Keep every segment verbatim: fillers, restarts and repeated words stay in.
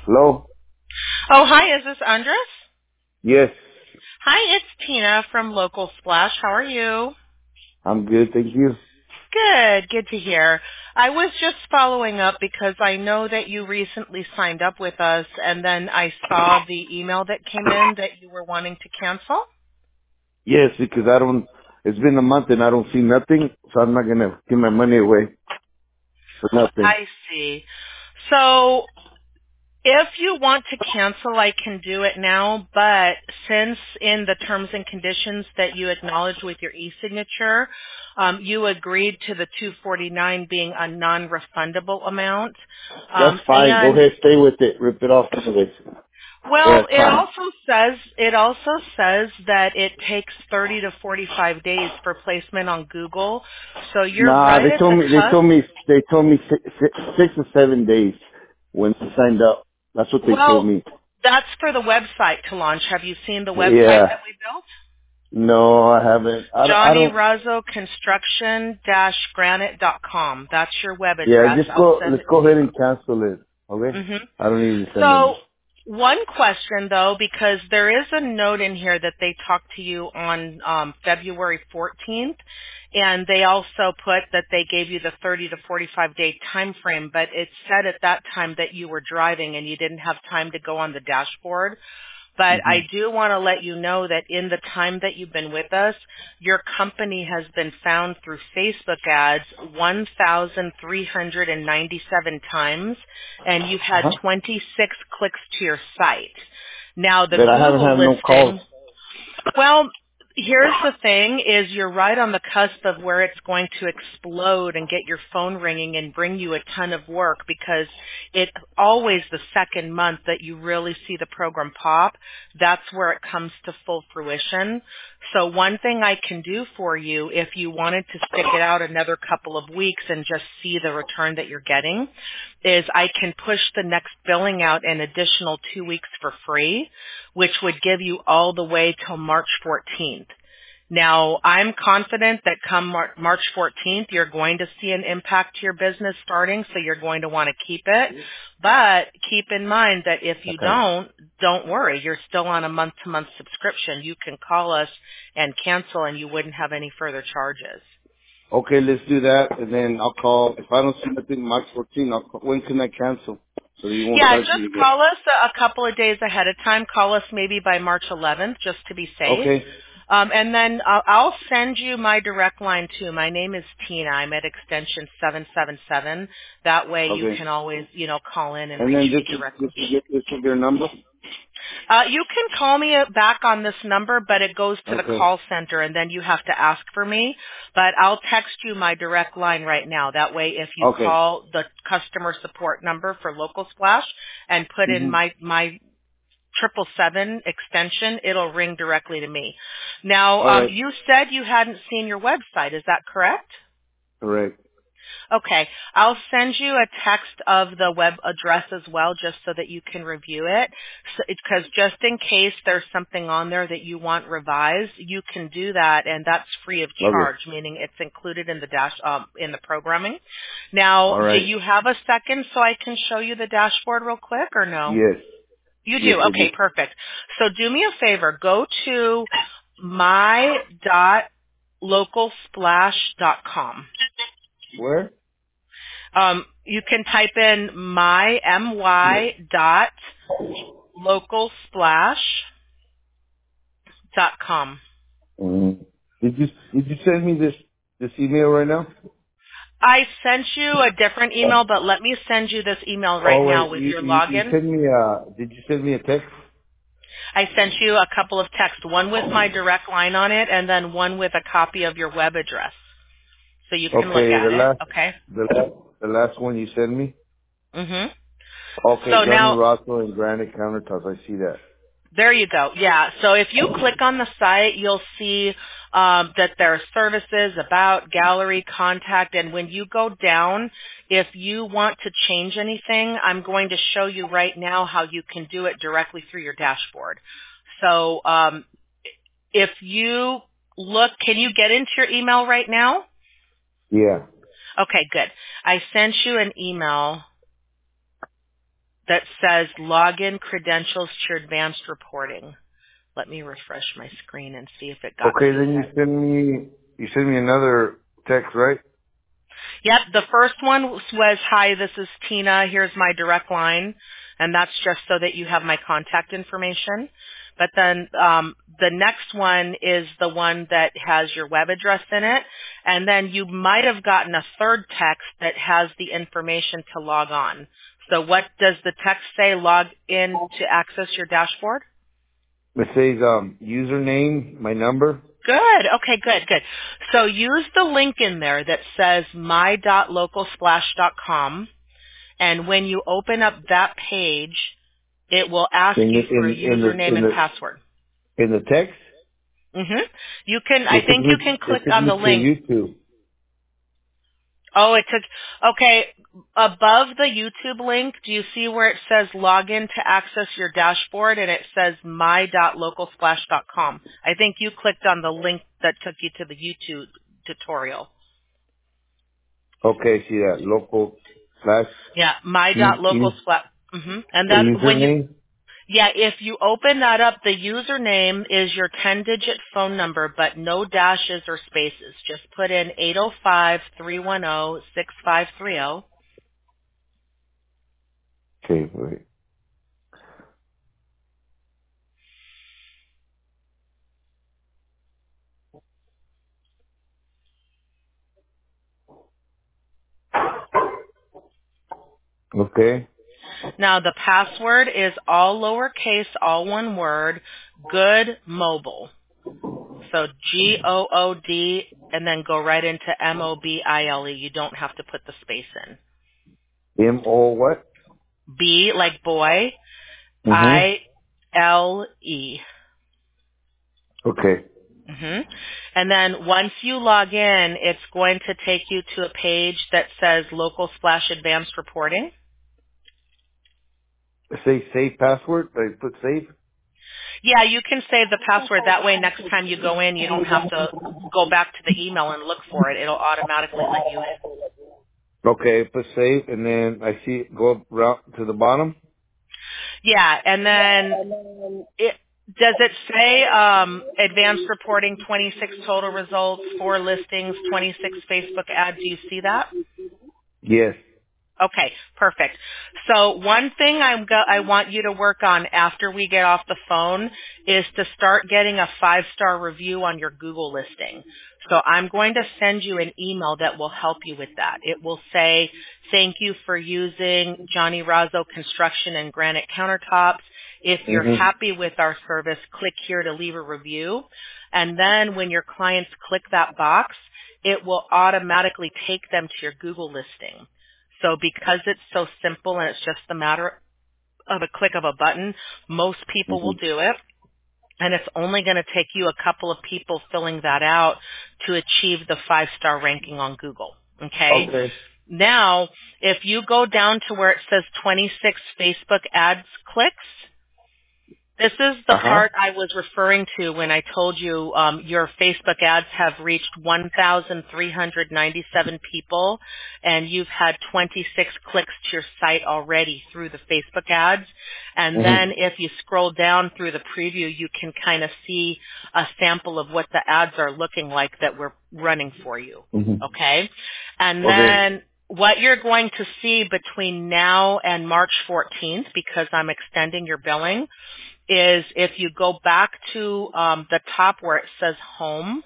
Hello? Oh, hi, is this Andres? Yes. Hi, it's Tina from Local Splash. How are you? I'm good, thank you. Good, good to hear. I was just following up because I know that you recently signed up with us, and then I saw the email that came in that you were wanting to cancel. Yes, because I don't, it's been a month and I don't see nothing, so I'm not going to give my money away for nothing. I see. So if you want to cancel, I can do it now, but since in the terms and conditions that you acknowledged with your e-signature, um, you agreed to the two forty-nine being a non-refundable amount, That's um, fine. Go and ahead, stay with it. Rip it off anyways. Yeah, well, it's it fine. also says it also says that it takes thirty to forty-five days for placement on Google, so you're Nah, right they at told the me, they cusp. told me, they told me six, six, six or seven days when I signed up. That's what they told Well, me. that's for the website to launch. Have you seen the website Yeah. that we built? No, I haven't. I don't, I Johnny don't, Razzo Construction dash granite dot com. That's your web yeah, address. just I'll go, send let's it go to ahead you. and cancel it. Okay? hmm I don't need to send So any. one question though, because there is a note in here that they talked to you on um, February fourteenth, and they also put that they gave you the thirty to forty-five day time frame, but it said at that time that you were driving and you didn't have time to go on the dashboard. But hmm I do want to let you know that in the time that you've been with us, your company has been found through Facebook ads one thousand three hundred ninety-seven times, and you've had Uh-huh. twenty-six clicks to your site. Now, the But I haven't Google had no calls. listing, well, here's the thing is you're right on the cusp of where it's going to explode and get your phone ringing and bring you a ton of work because it's always the second month that you really see the program pop. That's where it comes to full fruition. So one thing I can do for you if you wanted to stick it out another couple of weeks and just see the return that you're getting is I can push the next billing out an additional two weeks for free, which would give you all the way till March fourteenth. Now, I'm confident that come Mar- March fourteenth, you're going to see an impact to your business starting, so you're going to want to keep it. But keep in mind that if you Okay. don't, don't worry. You're still on a month-to-month subscription. You can call us and cancel, and you wouldn't have any further charges. Okay, let's do that, and then I'll call. If I don't see nothing March fourteenth, I'll call. When can I cancel? So that you won't Yeah, charge just me again. call us a a couple of days ahead of time. Call us maybe by March eleventh just to be safe. Okay. Um, and then I'll, I'll send you my direct line too. My name is Tina. I'm at extension seven seven seven. That way you Okay. can always, you know, call in and And reach then this me is directly. this is your, this is your number. Uh, you can call me back on this number, but it goes to the Okay. call center, and then you have to ask for me. But I'll text you my direct line right now. That way, if you Okay. call the customer support number for Local Splash and put in Mhm. my my triple seven extension, it'll ring directly to me. Now, All um, right. you said you hadn't seen your website. Is that correct? Correct. Okay. I'll send you a text of the web address as well just so that you can review it. Because just in case there's something on there that you want revised, you can do that, and that's free of Okay. charge, meaning it's included in the dash um, in the programming. Now, All do right. you have a second so I can show you the dashboard real quick or no? Yes. You Yes, do. I do. Okay, perfect. So do me a favor. Go to my dot local splash dot com. Where? Um, you can type in my my dot local splash dot com. Mm. Did you did you send me this this email right now? I sent you a different email, but let me send you this email right Oh now wait, with you your you, you login. sent me uh did you send me a text? I sent you a couple of texts, one with my direct line on it, and then one with a copy of your web address, so you can look Okay, at the it. last Okay. the last the last one you sent me. Mhm. Okay, So Johnny now Roscoe and Granite Countertops. I see that. there you go. Yeah. So if you click on the site, you'll see um, that there are services, about, gallery, contact, and when you go down, if you want to change anything, I'm going to show you right now how you can do it directly through your dashboard. So um, if you look, can you get into your email right now? Yeah. Okay, good. I sent you an email. that says login credentials to your advanced reporting. Let me refresh my screen and see if it got Okay, to then you you yet. send me, you send me another text, right? Yep, the first one was, hi, this is Tina. Here's my direct line. And that's just so that you have my contact information. But then um, the next one is the one that has your web address in it. And then you might have gotten a third text that has the information to log on. So what does the text say? Log in to access your dashboard? It says um username, my number. Good. Okay, good, good. So use the link in there that says my dot local splash dot com. And when you open up that page, it will ask In the, you for a in, in the, username in and the, password. in the text. Mhm. You can. I It took think you me, can it click took on me the to link. YouTube. Oh, it took. Okay, above the YouTube link, do you see where it says login to access your dashboard, and it says my dot local splash dot com? I think you clicked on the link that took you to the YouTube tutorial. Okay, see that local slash Yeah, my use, dot local use splash. Mhm. And the that when you username. Yeah, if you open that up, the username is your ten-digit phone number, but no dashes or spaces. Just put in eight oh five, three one zero, six five three zero. Okay, wait. Okay. Now, the password is all lowercase, all one word, good mobile. So G O O D, and then go right into M O B I L E. You don't have to put the space in. M O what? B like boy, Mhm. I L E. Okay. hmm And then once you log in, it's going to take you to a page that says Local Splash Advanced Reporting. Say save password. I put save. Yeah, you can save the password. That way next time you go in, you don't have to go back to the email and look for it. It'll automatically let you in. Okay, put save, and then I see it go up route to the bottom. Yeah, and then it, does it say um, Advanced Reporting, twenty-six total results, four listings, twenty-six Facebook ads? Do you see that? Yes. Okay, perfect. So one thing I'm go- I want you to work on after we get off the phone is to start getting a five-star review on your Google listing. So I'm going to send you an email that will help you with that. It will say, thank you for using Johnny Razzo Construction and Granite Countertops. If you're Mhm. happy with our service, click here to leave a review. And then when your clients click that box, it will automatically take them to your Google listing. So because it's so simple and it's just a matter of a click of a button, most people will Mhm. do it. And it's only going to take you a couple of people filling that out to achieve the five-star ranking on Google. Okay? Okay. Now, if you go down to where it says twenty-six Facebook ads clicks, this is the Uh huh. part I was referring to when I told you um, your Facebook ads have reached one thousand three hundred ninety-seven people, and you've had twenty-six clicks to your site already through the Facebook ads. And then Mhm. if you scroll down through the preview, you can kind of see a sample of what the ads are looking like that we're running for you. Mhm. Okay? And Okay. then what you're going to see between now and March fourteenth, because I'm extending your billing, is if you go back to um, the top where it says home,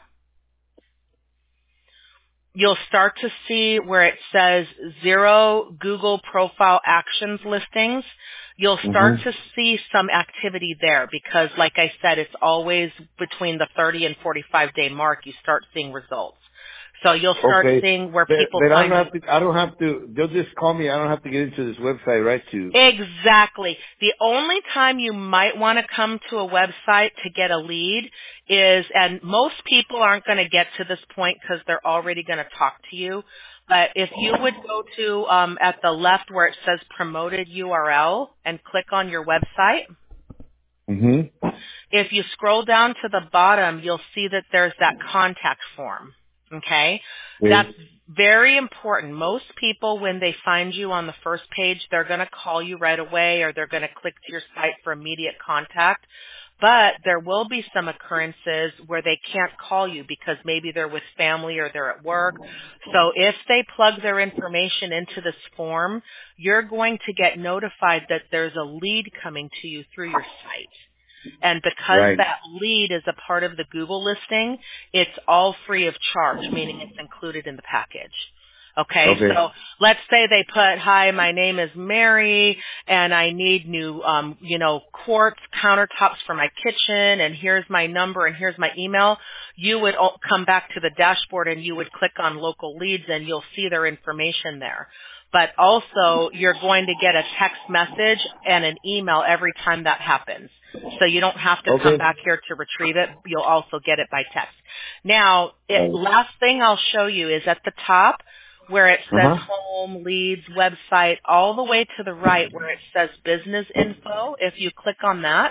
you'll start to see where it says zero Google profile actions listings. You'll start Mhm. to see some activity there because, like I said, it's always between the thirty and forty-five day mark you start seeing results. So you'll start Okay. seeing where But, people but I don't find have to. I don't have to. They'll just call me. I don't have to get into this website, right? To. Exactly. The only time you might want to come to a website to get a lead is, and most people aren't going to get to this point because they're already going to talk to you, but if you would go to um, at the left where it says promoted U R L and click on your website, Mhm. if you scroll down to the bottom, you'll see that there's that contact form. Okay? That's Okay. very important. Most people, when they find you on the first page, they're going to call you right away or they're going to click to your site for immediate contact. But there will be some occurrences where they can't call you because maybe they're with family or they're at work. So if they plug their information into this form, you're going to get notified that there's a lead coming to you through your site. And because Right. that lead is a part of the Google listing, it's all free of charge, meaning it's included in the package. Okay, Okay. so let's say they put, hi, my name is Mary, and I need new, um, you know, quartz countertops for my kitchen, and here's my number, and here's my email. You would all come back to the dashboard, and you would click on local leads, and you'll see their information there. But also, you're going to get a text message and an email every time that happens. So you don't have to Okay. come back here to retrieve it. You'll also get it by text. Now, it, last thing I'll show you is at the top, where it says Uh-huh. home, leads, website, all the way to the right where it says business info. If you click on that,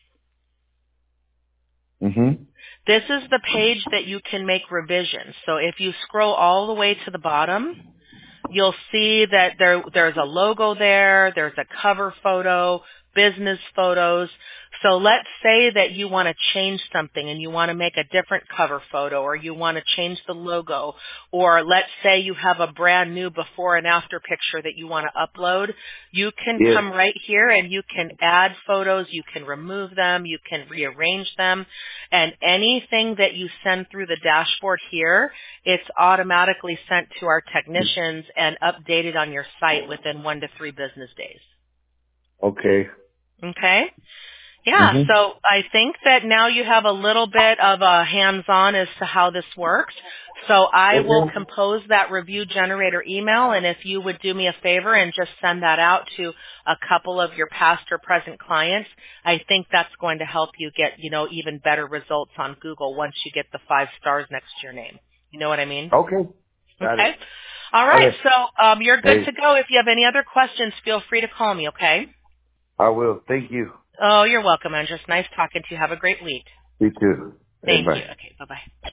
Mhm. this is the page that you can make revisions. So if you scroll all the way to the bottom, you'll see that there there's a logo there, there's a cover photo, business photos. So let's say that you want to change something and you want to make a different cover photo, or you want to change the logo, or let's say you have a brand new before and after picture that you want to upload. You can Yes. come right here and you can add photos, you can remove them, you can rearrange them, and anything that you send through the dashboard here, it's automatically sent to our technicians and updated on your site within one to three business days. Okay. Okay? Yeah, Mhm. so I think that now you have a little bit of a hands-on as to how this works. So I will Okay. compose that review generator email, and if you would do me a favor and just send that out to a couple of your past or present clients, I think that's going to help you get, you know, even better results on Google once you get the five stars next to your name. You know what I mean? Okay. Got Okay. it. All right, Okay. so um, you're good Hey, to go. If you have any other questions, feel free to call me, okay? I will. Thank you. Oh, you're welcome, Andres. Nice talking to you. Have a great week. You too. Hey, Thank you. bye. Okay, bye-bye.